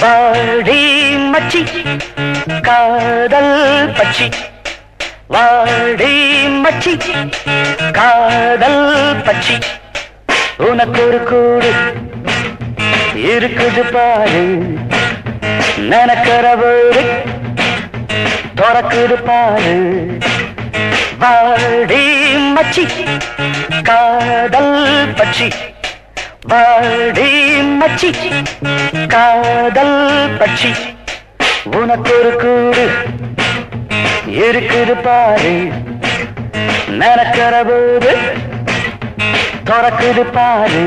வாடி மச்சி காதல் பச்சி வாடி மச்சி காதல் பச்சி உனக்கு ஒரு கூடு இருக்குது பாரு நினைக்கிற வீடு துறக்குது பாரு வாடி மச்சி காதல் பச்சி வாடி மச்சி காதல் பச்சி உனக்கு ஒரு கூடு இருக்குது பாரு நினைக்கிற போது துறக்குது பாரு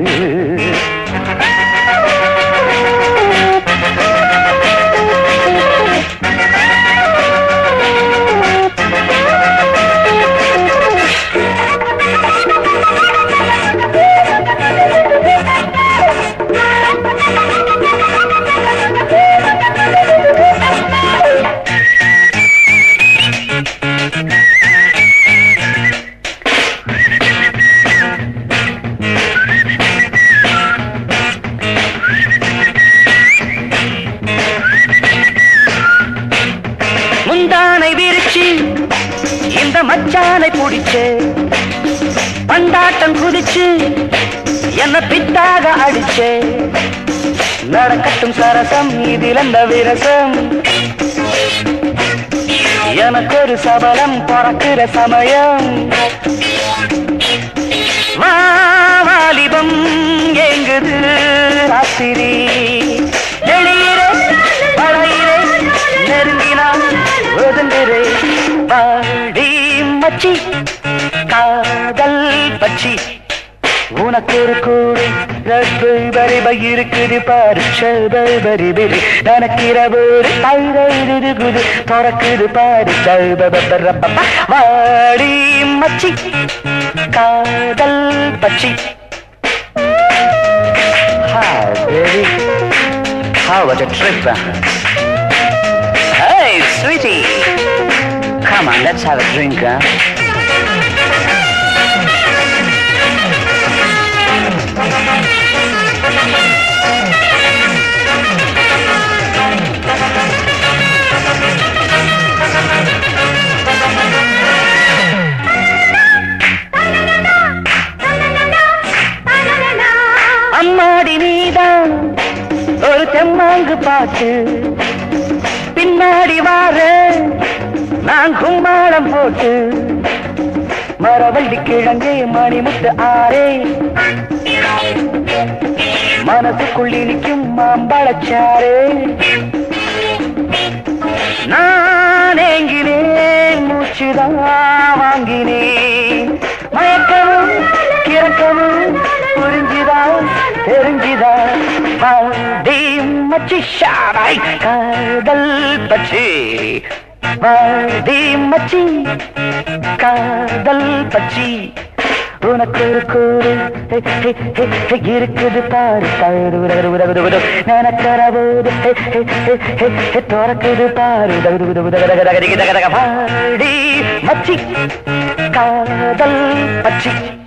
முந்தானை விரிச்சி இந்த மச்சானை பிடிச்சு பந்தாட்டம் குதிச்சு என்ன பித்தாக அடிச்சே நடக்கட்டும் சரசம் இதில் அந்த விரசம் எனக்கு ஒரு சபலம் பிறக்கிற சமயம் வாலிபம் எங்குது ராத்திரி வெளியிலே பழையிலே நெருங்கினான் ஒதுங்குறே வாடி மச்சி காதல் பச்சி உனக்கு ஒரு கூடு பரிபை இருக்குது பாரு பரிபரி நனக்கிறபோது குது துறக்குது பாரு வாடி மச்சி காதல் பச்சி Hi baby, how was the trip? Hey sweetie, come on, let's have a drink, huh? அம்மாடி நீதான் ஒரு தெம்மாங்கு பாட்டு பின்னாடி வார நான் கும்மாளம் போட்டு மரவள்ளி கிழங்கே மணிமுட்டு ஆரே மனசுக்குள்ளி நிற்கும் மாம்பழச்சாரே நான் ஏங்கினேன் மூச்சுதான் வாங்கினேன் மயக்கவும் கிறக்கவும் புரிஞ்சுதான் தெரிஞ்சுதான் வாடி மச்சி ஷாராய் காதல் பச்சி வாடி மச்சி காதல் பச்சி உனக்கு ஒரு கூறு இருக்குது பாரு நினைக்கிற போது துறக்குது பாரு வாடி மச்சி காதல் பச்சி